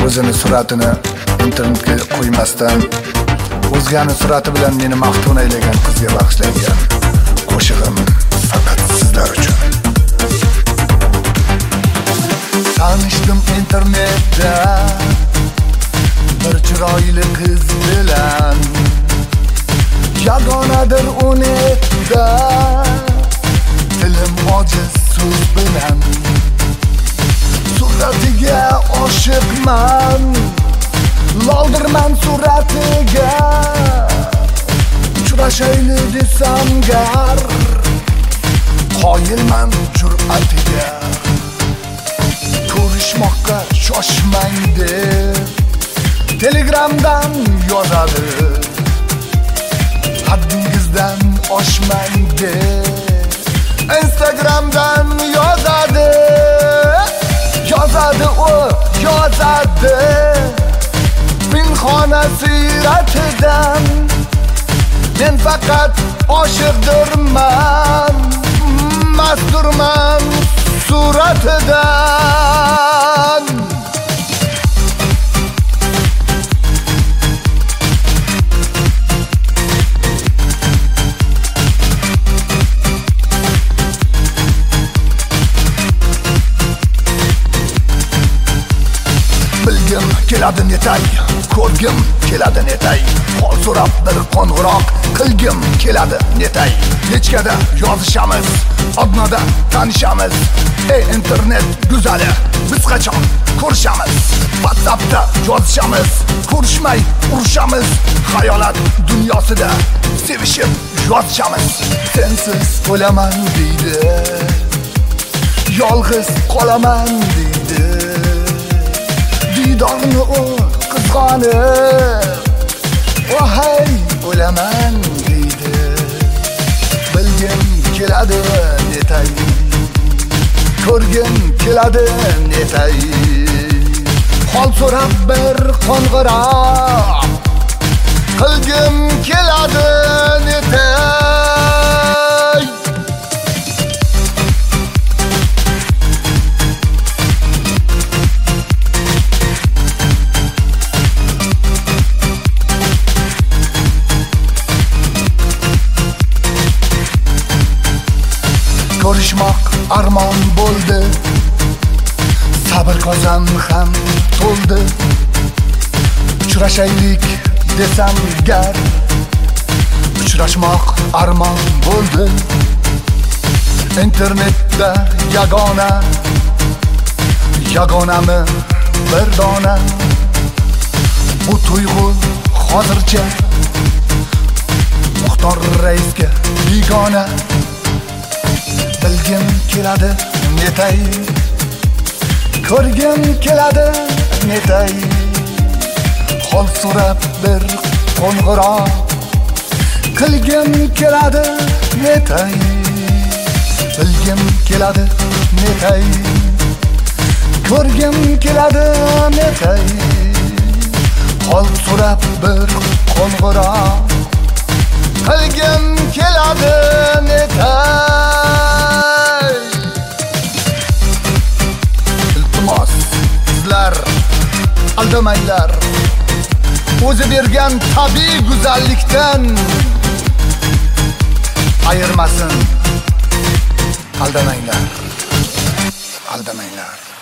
o'zini suratini internetga qo'ymasdan o'zganing surati bilan meni maftun aylagan qizga bag'ishlangan qo'shig'im faqat sizlar uchun. Tanishdim internetda bir chiroyli qiz bilan, yagonadir unetda dilim ojiz so'z bilan. Suratiga oshiqman, loldirman suratiga, uchrashayli desam gar, qoyilman jur'atiga. Ko'rishmoqqa shoshmang deb Telegramdan yozadi, haddingizdan oshmang deb Instagramdan yozadi. Yozadi u, yozadi pinhona siyratidan. Men faqat oshiqdirman, masturman suratidan. Bilgim keladi netay, ko'rgim keladi netay, hol so'rab bir qo'ng'iroq qilgim keladi netay. Nechkada yozishamiz, odnoda tanishamiz. Ey internet go'zali, biz qachon ko'rishamiz? WhatsAppda yozishamiz, ko'rishmay urushamiz. Xayolat dunyosida sevishib yozishamiz. Sensiz o'laman deydi, yolg'iz qolaman deydi. Didorni u qizg'onib, vohay o'laman deydi. Bilgim keladi netay, ko'rgim keladi netay, hol so'rab bir qo'ng'iroq qilgim keladi netay. Ko'rishmoq armon bo'ldi, sabr qozon ham to'ldi. Uchrashaylik desam gar, uchrashmoq armon bo'ldi. Internetda yagona, yagonami bir dona. Bu tuyg'u hozircha Muxtor raisga begona. Bilgim keladi netay, ko'rgim keladi netay, hol so'rab bir qo'ng'iroq qilgim keladi netay. Bilgim keladi netay, ko'rgim keladi netay, hol so'rab bir qo'ng'iroq qilgim keladi netay. Iltimos sizlar aldamanglar, o'zi bergan tabiiy go'zallikdan ayirmasin. Aldamanglar, aldamanglar.